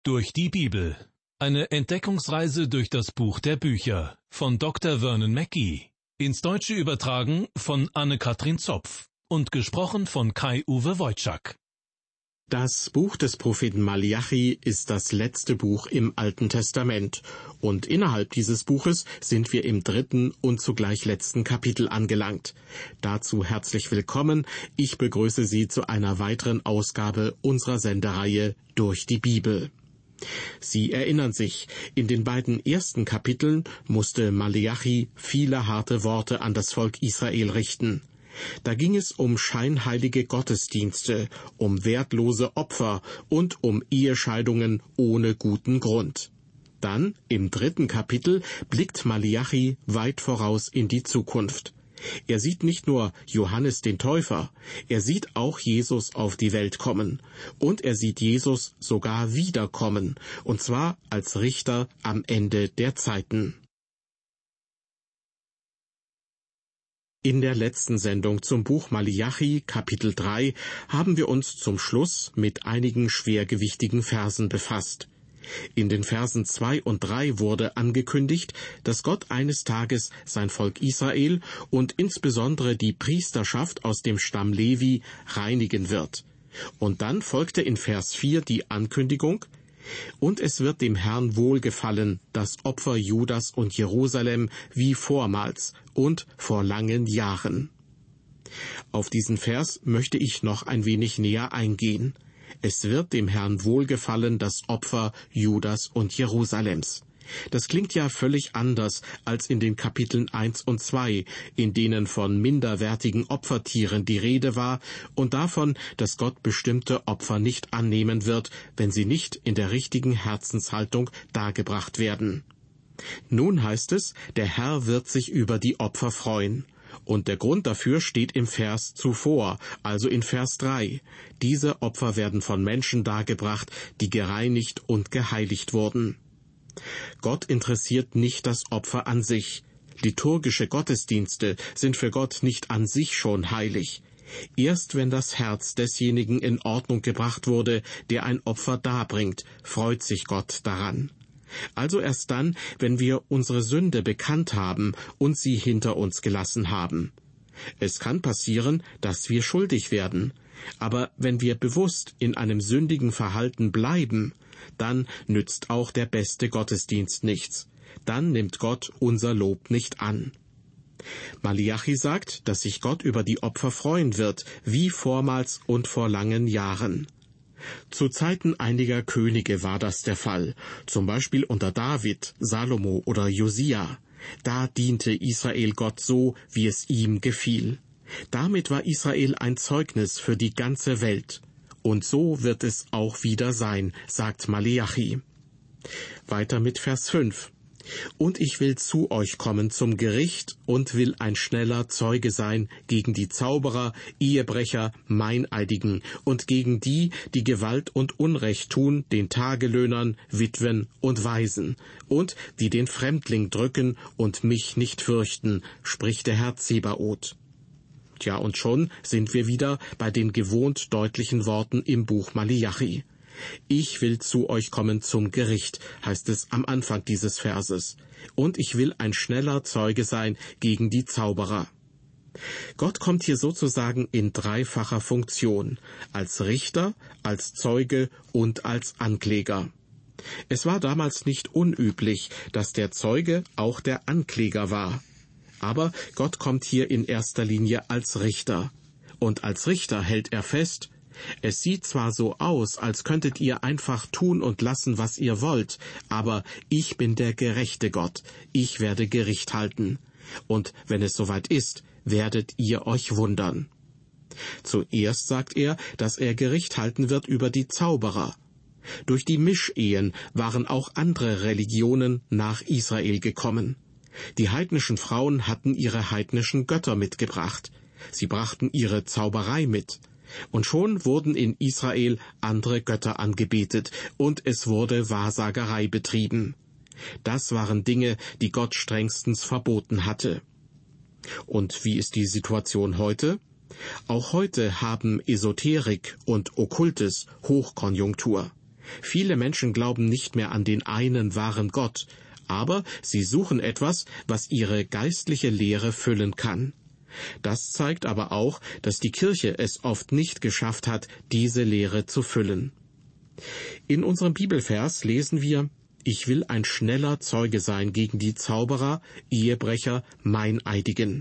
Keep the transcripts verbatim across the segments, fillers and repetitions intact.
Durch die Bibel. Eine Entdeckungsreise durch das Buch der Bücher von Doktor Vernon Mackey. Ins Deutsche übertragen von Anne-Katrin Zopf und gesprochen von Kai-Uwe Wojczak. Das Buch des Propheten Malachi ist das letzte Buch im Alten Testament, und innerhalb dieses Buches sind wir im dritten und zugleich letzten Kapitel angelangt. Dazu herzlich willkommen. Ich begrüße Sie zu einer weiteren Ausgabe unserer Sendereihe Durch die Bibel. Sie erinnern sich, in den beiden ersten Kapiteln musste Malachi viele harte Worte an das Volk Israel richten. Da ging es um scheinheilige Gottesdienste, um wertlose Opfer und um Ehescheidungen ohne guten Grund. Dann, im dritten Kapitel, blickt Malachi weit voraus in die Zukunft. Er sieht nicht nur Johannes den Täufer, er sieht auch Jesus auf die Welt kommen. Und er sieht Jesus sogar wiederkommen, und zwar als Richter am Ende der Zeiten. In der letzten Sendung zum Buch Malachi, Kapitel drei, haben wir uns zum Schluss mit einigen schwergewichtigen Versen befasst. In den Versen zwei und drei wurde angekündigt, dass Gott eines Tages sein Volk Israel und insbesondere die Priesterschaft aus dem Stamm Levi reinigen wird. Und dann folgte in Vers vier die Ankündigung: Und es wird dem Herrn wohlgefallen, das Opfer Judas und Jerusalem wie vormals und vor langen Jahren. Auf diesen Vers möchte ich noch ein wenig näher eingehen. Es wird dem Herrn wohlgefallen, das Opfer Judas und Jerusalems. Das klingt ja völlig anders als in den Kapiteln eins und zwei, in denen von minderwertigen Opfertieren die Rede war und davon, dass Gott bestimmte Opfer nicht annehmen wird, wenn sie nicht in der richtigen Herzenshaltung dargebracht werden. Nun heißt es, der Herr wird sich über die Opfer freuen. Und der Grund dafür steht im Vers zuvor, also in Vers drei. Diese Opfer werden von Menschen dargebracht, die gereinigt und geheiligt wurden. Gott interessiert nicht das Opfer an sich. Liturgische Gottesdienste sind für Gott nicht an sich schon heilig. Erst wenn das Herz desjenigen in Ordnung gebracht wurde, der ein Opfer darbringt, freut sich Gott daran. Also erst dann, wenn wir unsere Sünde bekannt haben und sie hinter uns gelassen haben. Es kann passieren, dass wir schuldig werden, aber wenn wir bewusst in einem sündigen Verhalten bleiben, dann nützt auch der beste Gottesdienst nichts. Dann nimmt Gott unser Lob nicht an. Malachi sagt, dass sich Gott über die Opfer freuen wird, wie vormals und vor langen Jahren. Zu Zeiten einiger Könige war das der Fall, zum Beispiel unter David, Salomo oder Josia. Da diente Israel Gott so, wie es ihm gefiel. Damit war Israel ein Zeugnis für die ganze Welt. Und so wird es auch wieder sein, sagt Malachi. Weiter mit Vers fünf. Und ich will zu euch kommen zum Gericht und will ein schneller Zeuge sein gegen die Zauberer, Ehebrecher, Meineidigen und gegen die, die Gewalt und Unrecht tun, den Tagelöhnern, Witwen und Waisen, und die den Fremdling drücken und mich nicht fürchten, spricht der Herr Zebaoth. Tja, und schon sind wir wieder bei den gewohnt deutlichen Worten im Buch Malachi. Ich will zu euch kommen zum Gericht, heißt es am Anfang dieses Verses. Und ich will ein schneller Zeuge sein gegen die Zauberer. Gott kommt hier sozusagen in dreifacher Funktion, als Richter, als Zeuge und als Ankläger. Es war damals nicht unüblich, dass der Zeuge auch der Ankläger war. Aber Gott kommt hier in erster Linie als Richter. Und als Richter hält er fest: Es sieht zwar so aus, als könntet ihr einfach tun und lassen, was ihr wollt, aber ich bin der gerechte Gott, ich werde Gericht halten. Und wenn es soweit ist, werdet ihr euch wundern. Zuerst sagt er, dass er Gericht halten wird über die Zauberer. Durch die Mischehen waren auch andere Religionen nach Israel gekommen. Die heidnischen Frauen hatten ihre heidnischen Götter mitgebracht. Sie brachten ihre Zauberei mit. Und schon wurden in Israel andere Götter angebetet, und es wurde Wahrsagerei betrieben. Das waren Dinge, die Gott strengstens verboten hatte. Und wie ist die Situation heute? Auch heute haben Esoterik und Okkultes Hochkonjunktur. Viele Menschen glauben nicht mehr an den einen wahren Gott, aber sie suchen etwas, was ihre geistliche Lehre füllen kann. Das zeigt aber auch, dass die Kirche es oft nicht geschafft hat, diese Lehre zu füllen. In unserem Bibelvers lesen wir: Ich will ein schneller Zeuge sein gegen die Zauberer, Ehebrecher, Meineidigen.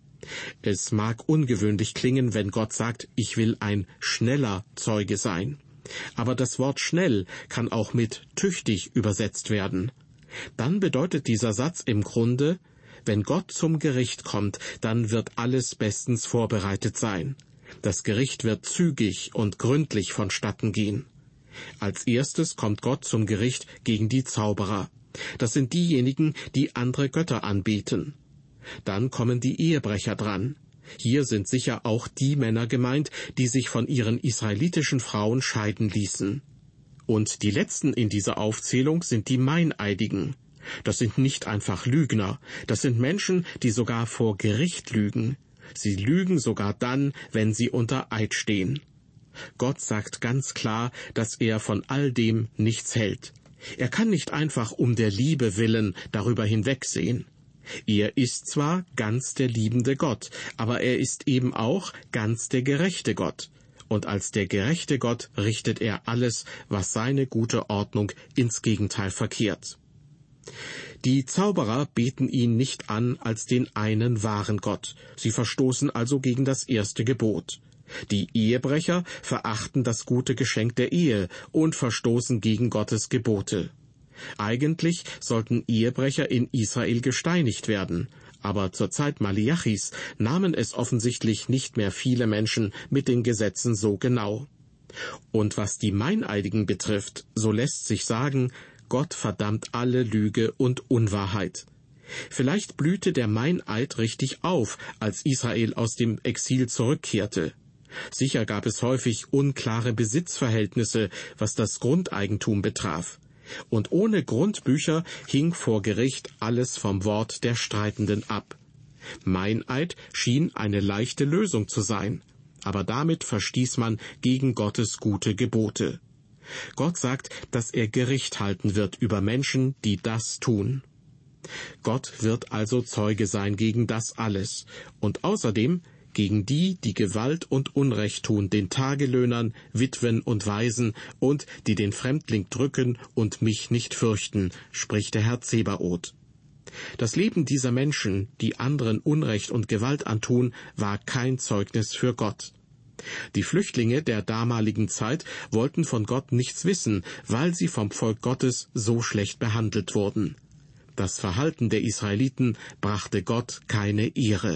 Es mag ungewöhnlich klingen, wenn Gott sagt, ich will ein schneller Zeuge sein. Aber das Wort schnell kann auch mit tüchtig übersetzt werden. Dann bedeutet dieser Satz im Grunde, wenn Gott zum Gericht kommt, dann wird alles bestens vorbereitet sein. Das Gericht wird zügig und gründlich vonstatten gehen. Als erstes kommt Gott zum Gericht gegen die Zauberer. Das sind diejenigen, die andere Götter anbeten. Dann kommen die Ehebrecher dran. Hier sind sicher auch die Männer gemeint, die sich von ihren israelitischen Frauen scheiden ließen. Und die letzten in dieser Aufzählung sind die Meineidigen. Das sind nicht einfach Lügner, das sind Menschen, die sogar vor Gericht lügen. Sie lügen sogar dann, wenn sie unter Eid stehen. Gott sagt ganz klar, dass er von all dem nichts hält. Er kann nicht einfach um der Liebe willen darüber hinwegsehen. Er ist zwar ganz der liebende Gott, aber er ist eben auch ganz der gerechte Gott. Und als der gerechte Gott richtet er alles, was seine gute Ordnung ins Gegenteil verkehrt. Die Zauberer beten ihn nicht an als den einen wahren Gott. Sie verstoßen also gegen das erste Gebot. Die Ehebrecher verachten das gute Geschenk der Ehe und verstoßen gegen Gottes Gebote. Eigentlich sollten Ehebrecher in Israel gesteinigt werden, aber zur Zeit Maliachis nahmen es offensichtlich nicht mehr viele Menschen mit den Gesetzen so genau. Und was die Meineidigen betrifft, so lässt sich sagen, Gott verdammt alle Lüge und Unwahrheit. Vielleicht blühte der Meineid richtig auf, als Israel aus dem Exil zurückkehrte. Sicher gab es häufig unklare Besitzverhältnisse, was das Grundeigentum betraf. Und ohne Grundbücher hing vor Gericht alles vom Wort der Streitenden ab. Meineid schien eine leichte Lösung zu sein, aber damit verstieß man gegen Gottes gute Gebote. Gott sagt, dass er Gericht halten wird über Menschen, die das tun. Gott wird also Zeuge sein gegen das alles und außerdem gegen die, die Gewalt und Unrecht tun, den Tagelöhnern, Witwen und Waisen und die den Fremdling drücken und mich nicht fürchten, spricht der Herr Zebaoth. Das Leben dieser Menschen, die anderen Unrecht und Gewalt antun, war kein Zeugnis für Gott. Die Flüchtlinge der damaligen Zeit wollten von Gott nichts wissen, weil sie vom Volk Gottes so schlecht behandelt wurden. Das Verhalten der Israeliten brachte Gott keine Ehre.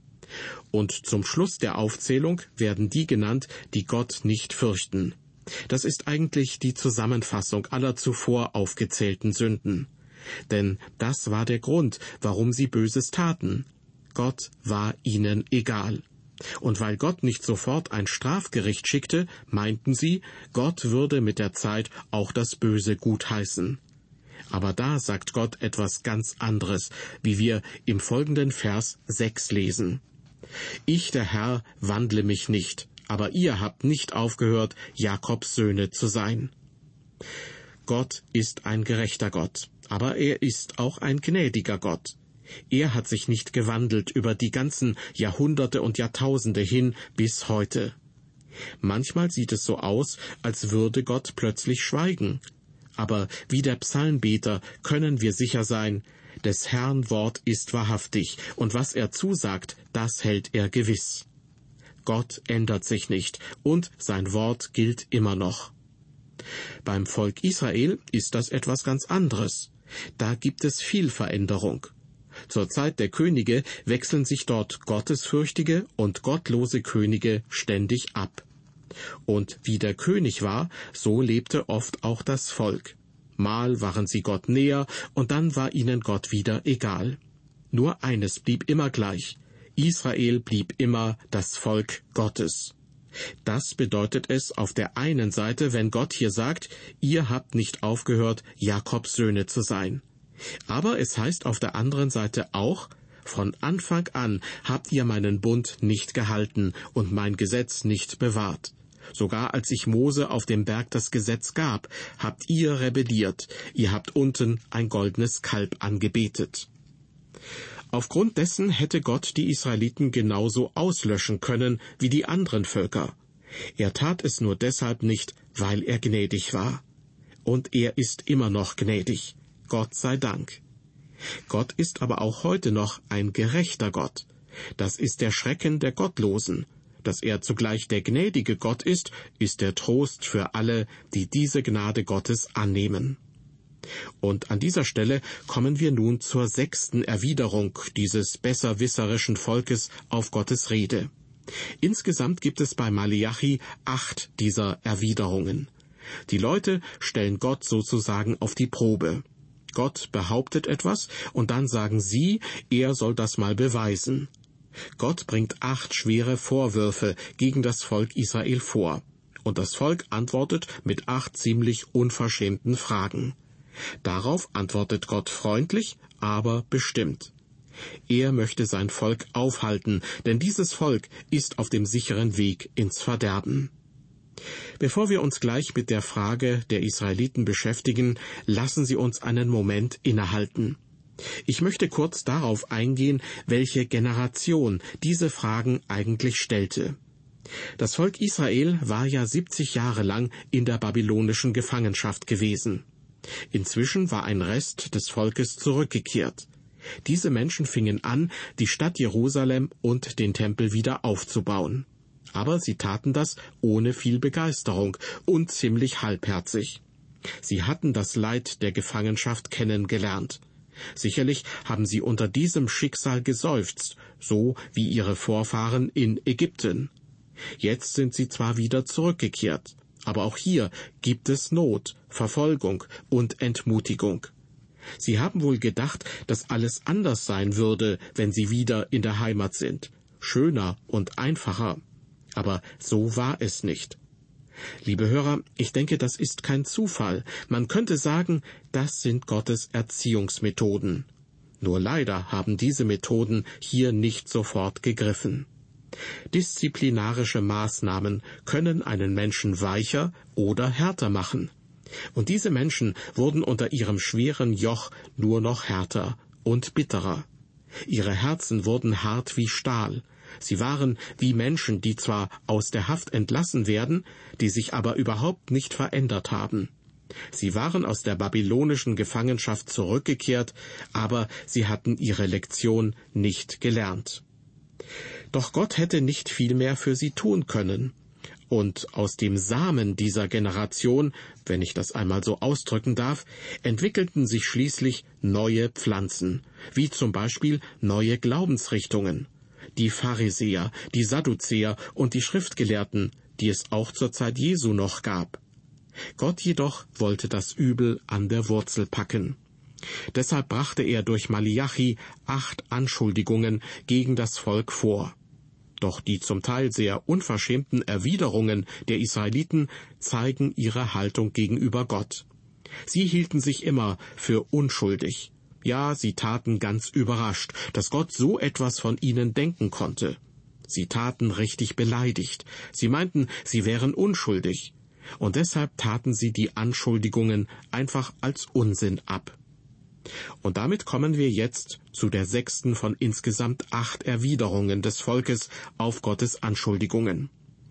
Und zum Schluss der Aufzählung werden die genannt, die Gott nicht fürchten. Das ist eigentlich die Zusammenfassung aller zuvor aufgezählten Sünden. Denn das war der Grund, warum sie Böses taten. Gott war ihnen egal. Und weil Gott nicht sofort ein Strafgericht schickte, meinten sie, Gott würde mit der Zeit auch das Böse gutheißen. Aber da sagt Gott etwas ganz anderes, wie wir im folgenden Vers sechs lesen. Ich, der Herr, wandle mich nicht, aber ihr habt nicht aufgehört, Jakobs Söhne zu sein. Gott ist ein gerechter Gott, aber er ist auch ein gnädiger Gott. Er hat sich nicht gewandelt über die ganzen Jahrhunderte und Jahrtausende hin bis heute. Manchmal sieht es so aus, als würde Gott plötzlich schweigen. Aber wie der Psalmbeter können wir sicher sein, des Herrn Wort ist wahrhaftig, und was er zusagt, das hält er gewiss. Gott ändert sich nicht, und sein Wort gilt immer noch. Beim Volk Israel ist das etwas ganz anderes. Da gibt es viel Veränderung. Zur Zeit der Könige wechseln sich dort gottesfürchtige und gottlose Könige ständig ab. Und wie der König war, so lebte oft auch das Volk. Mal waren sie Gott näher, und dann war ihnen Gott wieder egal. Nur eines blieb immer gleich. Israel blieb immer das Volk Gottes. Das bedeutet es auf der einen Seite, wenn Gott hier sagt, ihr habt nicht aufgehört, Jakobs Söhne zu sein. Aber es heißt auf der anderen Seite auch, von Anfang an habt ihr meinen Bund nicht gehalten und mein Gesetz nicht bewahrt. Sogar als ich Mose auf dem Berg das Gesetz gab, habt ihr rebelliert, ihr habt unten ein goldenes Kalb angebetet. Aufgrund dessen hätte Gott die Israeliten genauso auslöschen können wie die anderen Völker. Er tat es nur deshalb nicht, weil er gnädig war. Und er ist immer noch gnädig. Gott sei Dank. Gott ist aber auch heute noch ein gerechter Gott. Das ist der Schrecken der Gottlosen. Dass er zugleich der gnädige Gott ist, ist der Trost für alle, die diese Gnade Gottes annehmen. Und an dieser Stelle kommen wir nun zur sechsten Erwiderung dieses besserwisserischen Volkes auf Gottes Rede. Insgesamt gibt es bei Maleachi acht dieser Erwiderungen. Die Leute stellen Gott sozusagen auf die Probe. Gott behauptet etwas, und dann sagen sie, er soll das mal beweisen. Gott bringt acht schwere Vorwürfe gegen das Volk Israel vor. Und das Volk antwortet mit acht ziemlich unverschämten Fragen. Darauf antwortet Gott freundlich, aber bestimmt. Er möchte sein Volk aufhalten, denn dieses Volk ist auf dem sicheren Weg ins Verderben. Bevor wir uns gleich mit der Frage der Israeliten beschäftigen, lassen Sie uns einen Moment innehalten. Ich möchte kurz darauf eingehen, welche Generation diese Fragen eigentlich stellte. Das Volk Israel war ja siebzig Jahre lang in der babylonischen Gefangenschaft gewesen. Inzwischen war ein Rest des Volkes zurückgekehrt. Diese Menschen fingen an, die Stadt Jerusalem und den Tempel wieder aufzubauen. Aber sie taten das ohne viel Begeisterung und ziemlich halbherzig. Sie hatten das Leid der Gefangenschaft kennengelernt. Sicherlich haben sie unter diesem Schicksal geseufzt, so wie ihre Vorfahren in Ägypten. Jetzt sind sie zwar wieder zurückgekehrt, aber auch hier gibt es Not, Verfolgung und Entmutigung. Sie haben wohl gedacht, dass alles anders sein würde, wenn sie wieder in der Heimat sind, schöner und einfacher. Aber so war es nicht. Liebe Hörer, ich denke, das ist kein Zufall. Man könnte sagen, das sind Gottes Erziehungsmethoden. Nur leider haben diese Methoden hier nicht sofort gegriffen. Disziplinarische Maßnahmen können einen Menschen weicher oder härter machen. Und diese Menschen wurden unter ihrem schweren Joch nur noch härter und bitterer. Ihre Herzen wurden hart wie Stahl. Sie waren wie Menschen, die zwar aus der Haft entlassen werden, die sich aber überhaupt nicht verändert haben. Sie waren aus der babylonischen Gefangenschaft zurückgekehrt, aber sie hatten ihre Lektion nicht gelernt. Doch Gott hätte nicht viel mehr für sie tun können. Und aus dem Samen dieser Generation, wenn ich das einmal so ausdrücken darf, entwickelten sich schließlich neue Pflanzen, wie zum Beispiel neue Glaubensrichtungen. Die Pharisäer, die Sadduzäer und die Schriftgelehrten, die es auch zur Zeit Jesu noch gab. Gott jedoch wollte das Übel an der Wurzel packen. Deshalb brachte er durch Maleachi acht Anschuldigungen gegen das Volk vor. Doch die zum Teil sehr unverschämten Erwiderungen der Israeliten zeigen ihre Haltung gegenüber Gott. Sie hielten sich immer für unschuldig. Ja, sie taten ganz überrascht, dass Gott so etwas von ihnen denken konnte. Sie taten richtig beleidigt. Sie meinten, sie wären unschuldig. Und deshalb taten sie die Anschuldigungen einfach als Unsinn ab. Und damit kommen wir jetzt zu der sechsten von insgesamt acht Erwiderungen des Volkes auf Gottes Anschuldigungen.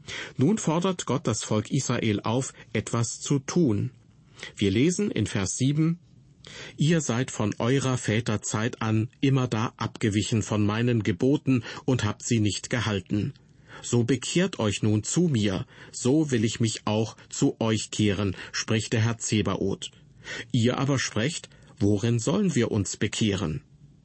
Nun fordert Gott das Volk Israel auf, etwas zu tun. Wir lesen in Vers sieben, »Ihr seid von eurer Väter Zeit an immerdar abgewichen von meinen Geboten und habt sie nicht gehalten. So bekehrt euch nun zu mir, so will ich mich auch zu euch kehren, spricht der Herr Zebaoth. Ihr aber sprecht, worin sollen wir uns bekehren?«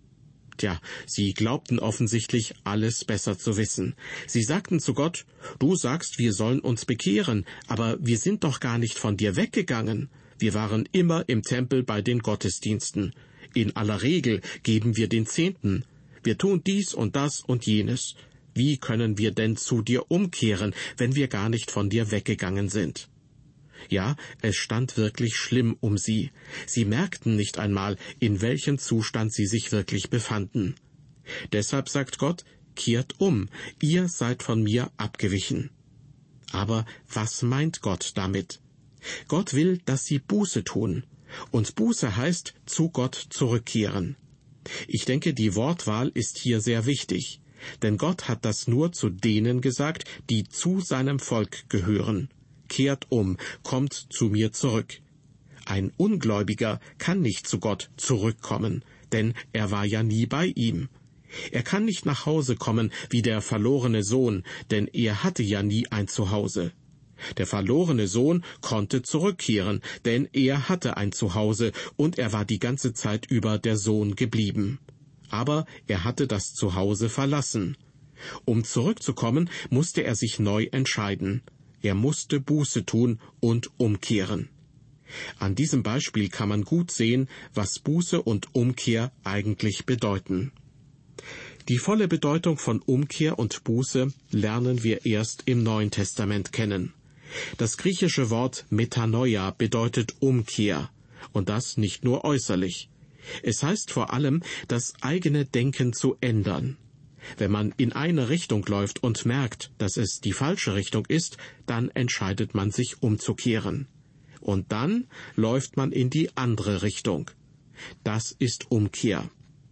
Tja, sie glaubten offensichtlich, alles besser zu wissen. Sie sagten zu Gott, »Du sagst, wir sollen uns bekehren, aber wir sind doch gar nicht von dir weggegangen. Wir waren immer im Tempel bei den Gottesdiensten. In aller Regel geben wir den Zehnten. Wir tun dies und das und jenes. Wie können wir denn zu dir umkehren, wenn wir gar nicht von dir weggegangen sind?« Ja, es stand wirklich schlimm um sie. Sie merkten nicht einmal, in welchem Zustand sie sich wirklich befanden. Deshalb sagt Gott, kehrt um, ihr seid von mir abgewichen. Aber was meint Gott damit? Gott will, dass sie Buße tun. Und Buße heißt, zu Gott zurückkehren. Ich denke, die Wortwahl ist hier sehr wichtig. Denn Gott hat das nur zu denen gesagt, die zu seinem Volk gehören. Kehrt um, kommt zu mir zurück. Ein Ungläubiger kann nicht zu Gott zurückkommen, denn er war ja nie bei ihm. Er kann nicht nach Hause kommen wie der verlorene Sohn, denn er hatte ja nie ein Zuhause. Der verlorene Sohn konnte zurückkehren, denn er hatte ein Zuhause und er war die ganze Zeit über der Sohn geblieben. Aber er hatte das Zuhause verlassen. Um zurückzukommen, musste er sich neu entscheiden. Er musste Buße tun und umkehren. An diesem Beispiel kann man gut sehen, was Buße und Umkehr eigentlich bedeuten. Die volle Bedeutung von Umkehr und Buße lernen wir erst im Neuen Testament kennen. Das griechische Wort Metanoia bedeutet Umkehr, und das nicht nur äußerlich. Es heißt vor allem, das eigene Denken zu ändern. Wenn man in eine Richtung läuft und merkt, dass es die falsche Richtung ist, dann entscheidet man sich umzukehren. Und dann läuft man in die andere Richtung. Das ist Umkehr.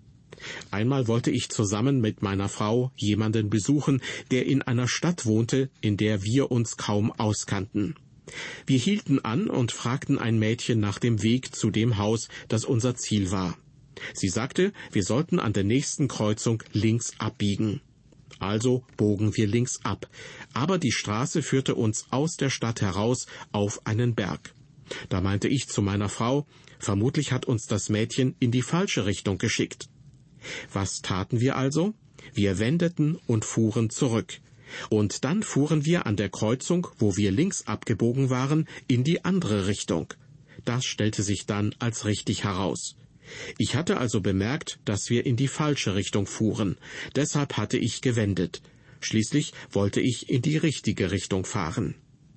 Einmal wollte ich zusammen mit meiner Frau jemanden besuchen, der in einer Stadt wohnte, in der wir uns kaum auskannten. Wir hielten an und fragten ein Mädchen nach dem Weg zu dem Haus, das unser Ziel war. Sie sagte, wir sollten an der nächsten Kreuzung links abbiegen. Also bogen wir links ab, aber die Straße führte uns aus der Stadt heraus auf einen Berg. Da meinte ich zu meiner Frau, vermutlich hat uns das Mädchen in die falsche Richtung geschickt. Was taten wir also? Wir wendeten und fuhren zurück. Und dann fuhren wir an der Kreuzung, wo wir links abgebogen waren, in die andere Richtung. Das stellte sich dann als richtig heraus. Ich hatte also bemerkt, dass wir in die falsche Richtung fuhren. Deshalb hatte ich gewendet. Schließlich wollte ich in die richtige Richtung fahren.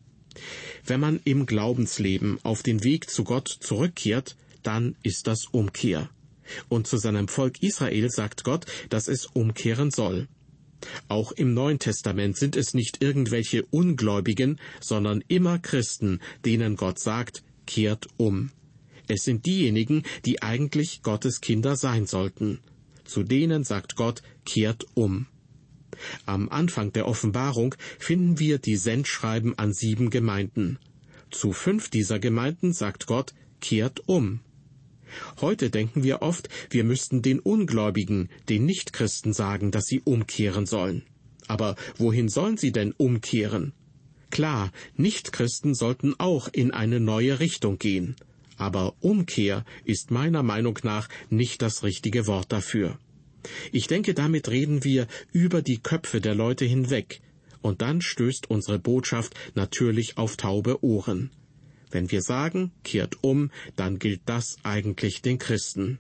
Wenn man im Glaubensleben auf den Weg zu Gott zurückkehrt, dann ist das Umkehr. Und zu seinem Volk Israel sagt Gott, dass es umkehren soll. Auch im Neuen Testament sind es nicht irgendwelche Ungläubigen, sondern immer Christen, denen Gott sagt, kehrt um. Es sind diejenigen, die eigentlich Gottes Kinder sein sollten. Zu denen sagt Gott, kehrt um. Am Anfang der Offenbarung finden wir die Sendschreiben an sieben Gemeinden. Zu fünf dieser Gemeinden sagt Gott, kehrt um. Heute denken wir oft, wir müssten den Ungläubigen, den Nichtchristen sagen, dass sie umkehren sollen. Aber wohin sollen sie denn umkehren? Klar, Nichtchristen sollten auch in eine neue Richtung gehen. Aber Umkehr ist meiner Meinung nach nicht das richtige Wort dafür. Ich denke, damit reden wir über die Köpfe der Leute hinweg. Und dann stößt unsere Botschaft natürlich auf taube Ohren. Wenn wir sagen, kehrt um, dann gilt das eigentlich den Christen.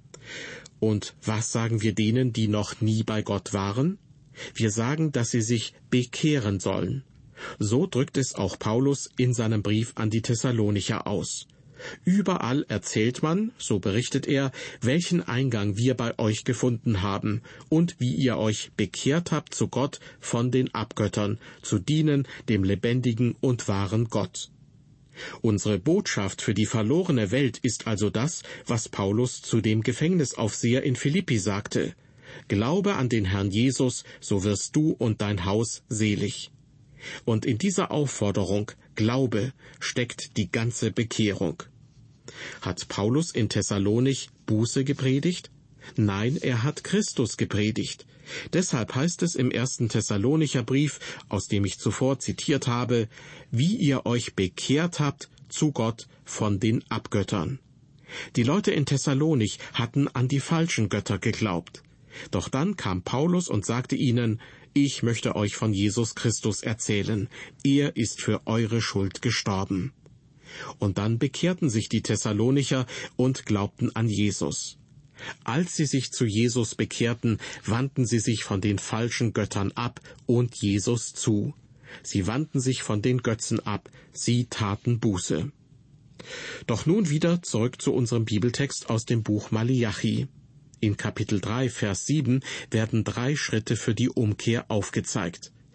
Und was sagen wir denen, die noch nie bei Gott waren? Wir sagen, dass sie sich bekehren sollen. So drückt es auch Paulus in seinem Brief an die Thessalonicher aus. Überall erzählt man, so berichtet er, welchen Eingang wir bei euch gefunden haben und wie ihr euch bekehrt habt zu Gott von den Abgöttern, zu dienen dem lebendigen und wahren Gott. Unsere Botschaft für die verlorene Welt ist also das, was Paulus zu dem Gefängnisaufseher in Philippi sagte. Glaube an den Herrn Jesus, so wirst du und dein Haus selig. Und in dieser Aufforderung, Glaube, steckt die ganze Bekehrung. Hat Paulus in Thessalonich Buße gepredigt? Nein, er hat Christus gepredigt. Deshalb heißt es im ersten Thessalonicher Brief, aus dem ich zuvor zitiert habe, wie ihr euch bekehrt habt zu Gott von den Abgöttern. Die Leute in Thessalonich hatten an die falschen Götter geglaubt. Doch dann kam Paulus und sagte ihnen, ich möchte euch von Jesus Christus erzählen. Er ist für eure Schuld gestorben. Und dann bekehrten sich die Thessalonicher und glaubten an Jesus. Als sie sich zu Jesus bekehrten, wandten sie sich von den falschen Göttern ab und Jesus zu. Sie wandten sich von den Götzen ab, sie taten Buße. Doch nun wieder zurück zu unserem Bibeltext aus dem Buch Maleachi. In Kapitel drei, Vers sieben werden drei Schritte für die Umkehr aufgezeigt.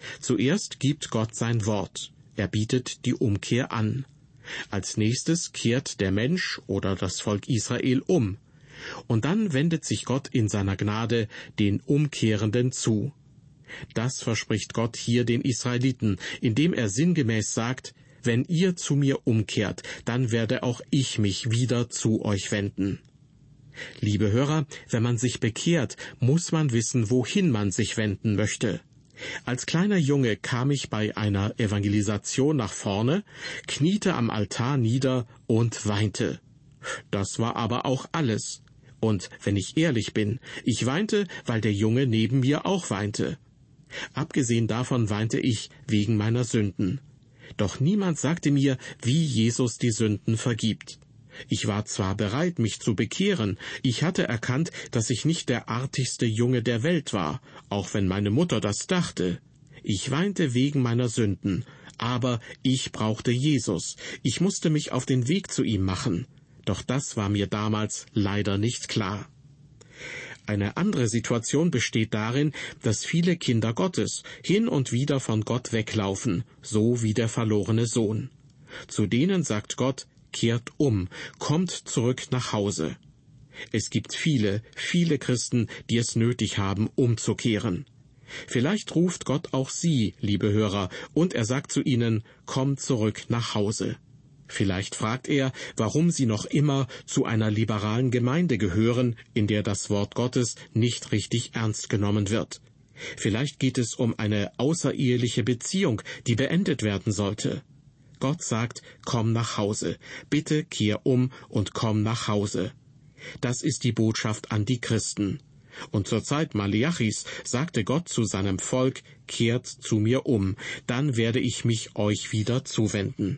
Zuerst gibt Gott sein Wort. Er bietet die Umkehr an. Als nächstes kehrt der Mensch oder das Volk Israel um. Und dann wendet sich Gott in seiner Gnade den Umkehrenden zu. Das verspricht Gott hier den Israeliten, indem er sinngemäß sagt, wenn ihr zu mir umkehrt, dann werde auch ich mich wieder zu euch wenden. Liebe Hörer, wenn man sich bekehrt, muss man wissen, wohin man sich wenden möchte. Als kleiner Junge kam ich bei einer Evangelisation nach vorne, kniete am Altar nieder und weinte. Das war aber auch alles. Und wenn ich ehrlich bin, ich weinte, weil der Junge neben mir auch weinte. Abgesehen davon weinte ich wegen meiner Sünden. Doch niemand sagte mir, wie Jesus die Sünden vergibt. Ich war zwar bereit, mich zu bekehren, ich hatte erkannt, dass ich nicht der artigste Junge der Welt war, auch wenn meine Mutter das dachte. Ich weinte wegen meiner Sünden, aber ich brauchte Jesus, ich musste mich auf den Weg zu ihm machen. Doch das war mir damals leider nicht klar. Eine andere Situation besteht darin, dass viele Kinder Gottes hin und wieder von Gott weglaufen, so wie der verlorene Sohn. Zu denen sagt Gott, kehrt um, kommt zurück nach Hause. Es gibt viele, viele Christen, die es nötig haben, umzukehren. Vielleicht ruft Gott auch Sie, liebe Hörer, und er sagt zu Ihnen, kommt zurück nach Hause. Vielleicht fragt er, warum Sie noch immer zu einer liberalen Gemeinde gehören, in der das Wort Gottes nicht richtig ernst genommen wird. Vielleicht geht es um eine außereheliche Beziehung, die beendet werden sollte. Gott sagt, komm nach Hause, bitte kehr um und komm nach Hause. Das ist die Botschaft an die Christen. Und zur Zeit Maliachis sagte Gott zu seinem Volk, kehrt zu mir um, dann werde ich mich euch wieder zuwenden.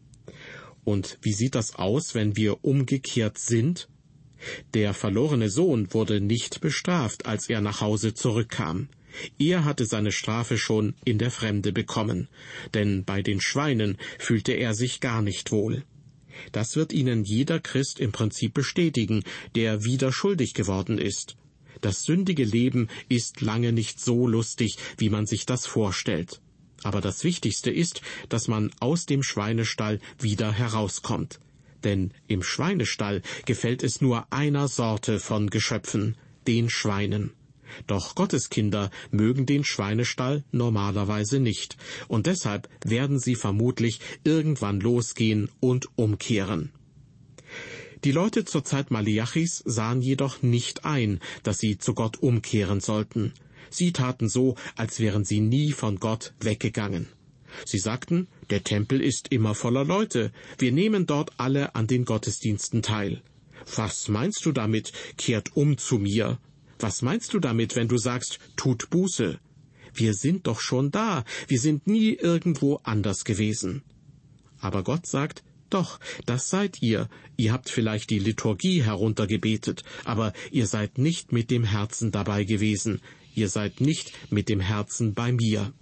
Und wie sieht das aus, wenn wir umgekehrt sind? Der verlorene Sohn wurde nicht bestraft, als er nach Hause zurückkam. Er hatte seine Strafe schon in der Fremde bekommen, denn bei den Schweinen fühlte er sich gar nicht wohl. Das wird Ihnen jeder Christ im Prinzip bestätigen, der wieder schuldig geworden ist. Das sündige Leben ist lange nicht so lustig, wie man sich das vorstellt. Aber das Wichtigste ist, dass man aus dem Schweinestall wieder herauskommt. Denn im Schweinestall gefällt es nur einer Sorte von Geschöpfen, den Schweinen. Doch Gottes Kinder mögen den Schweinestall normalerweise nicht, und deshalb werden sie vermutlich irgendwann losgehen und umkehren. Die Leute zur Zeit Maliachis sahen jedoch nicht ein, dass sie zu Gott umkehren sollten. Sie taten so, als wären sie nie von Gott weggegangen. Sie sagten, der Tempel ist immer voller Leute, wir nehmen dort alle an den Gottesdiensten teil. Was meinst du damit, kehrt um zu mir? Was meinst du damit, wenn du sagst, tut Buße? Wir sind doch schon da, wir sind nie irgendwo anders gewesen. Aber Gott sagt, doch, das seid ihr. Ihr habt vielleicht die Liturgie heruntergebetet, aber ihr seid nicht mit dem Herzen dabei gewesen. Ihr seid nicht mit dem Herzen bei mir.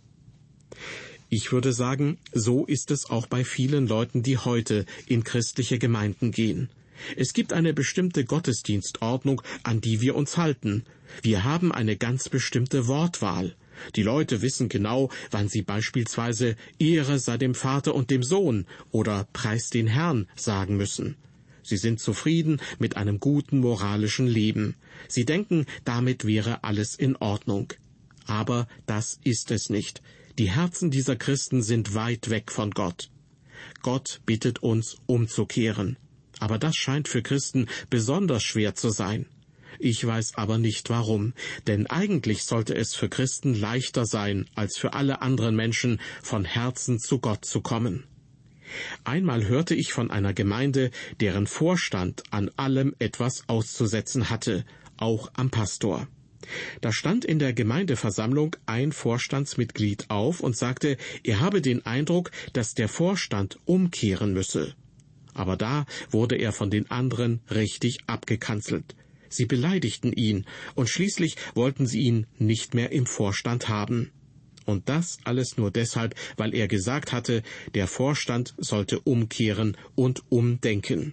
Ich würde sagen, so ist es auch bei vielen Leuten, die heute in christliche Gemeinden gehen. Es gibt eine bestimmte Gottesdienstordnung, an die wir uns halten. Wir haben eine ganz bestimmte Wortwahl. Die Leute wissen genau, wann sie beispielsweise Ehre sei dem Vater und dem Sohn oder Preis den Herrn sagen müssen. Sie sind zufrieden mit einem guten moralischen Leben. Sie denken, damit wäre alles in Ordnung. Aber das ist es nicht. Die Herzen dieser Christen sind weit weg von Gott. Gott bittet uns, umzukehren. Aber das scheint für Christen besonders schwer zu sein. Ich weiß aber nicht warum, denn eigentlich sollte es für Christen leichter sein, als für alle anderen Menschen, von Herzen zu Gott zu kommen. Einmal hörte ich von einer Gemeinde, deren Vorstand an allem etwas auszusetzen hatte, auch am Pastor. Da stand in der Gemeindeversammlung ein Vorstandsmitglied auf und sagte, er habe den Eindruck, dass der Vorstand umkehren müsse. Aber da wurde er von den anderen richtig abgekanzelt. Sie beleidigten ihn, und schließlich wollten sie ihn nicht mehr im Vorstand haben. Und das alles nur deshalb, weil er gesagt hatte, der Vorstand sollte umkehren und umdenken.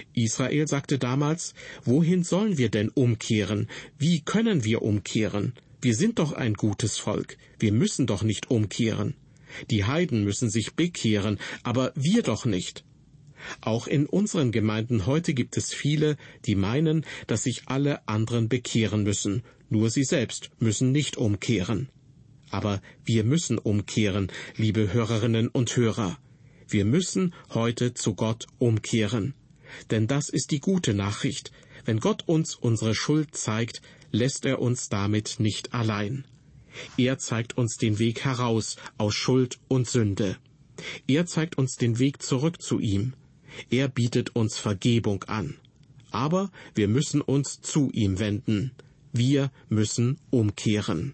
Israel sagte damals, wohin sollen wir denn umkehren? Wie können wir umkehren? Wir sind doch ein gutes Volk, wir müssen doch nicht umkehren. Die Heiden müssen sich bekehren, aber wir doch nicht. Auch in unseren Gemeinden heute gibt es viele, die meinen, dass sich alle anderen bekehren müssen, nur sie selbst müssen nicht umkehren. Aber wir müssen umkehren, liebe Hörerinnen und Hörer. Wir müssen heute zu Gott umkehren. Denn das ist die gute Nachricht. Wenn Gott uns unsere Schuld zeigt, lässt er uns damit nicht allein. Er zeigt uns den Weg heraus aus Schuld und Sünde. Er zeigt uns den Weg zurück zu ihm. Er bietet uns Vergebung an. Aber wir müssen uns zu ihm wenden. Wir müssen umkehren.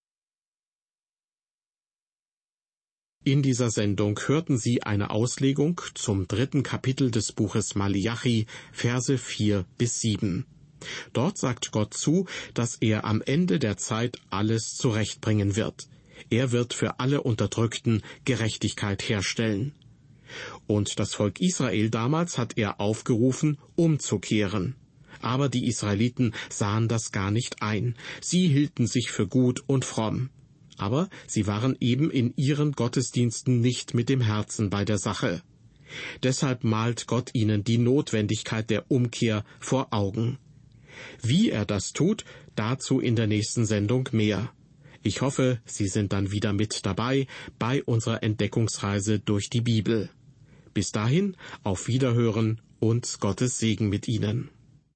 In dieser Sendung hörten Sie eine Auslegung zum dritten Kapitel des Buches Maleachi, Verse vier bis sieben. Dort sagt Gott zu, dass er am Ende der Zeit alles zurechtbringen wird. Er wird für alle Unterdrückten Gerechtigkeit herstellen. Und das Volk Israel damals hat er aufgerufen, umzukehren. Aber die Israeliten sahen das gar nicht ein. Sie hielten sich für gut und fromm. Aber sie waren eben in ihren Gottesdiensten nicht mit dem Herzen bei der Sache. Deshalb malt Gott ihnen die Notwendigkeit der Umkehr vor Augen. Wie er das tut, dazu in der nächsten Sendung mehr. Ich hoffe, Sie sind dann wieder mit dabei bei unserer Entdeckungsreise durch die Bibel. Bis dahin, auf Wiederhören und Gottes Segen mit Ihnen.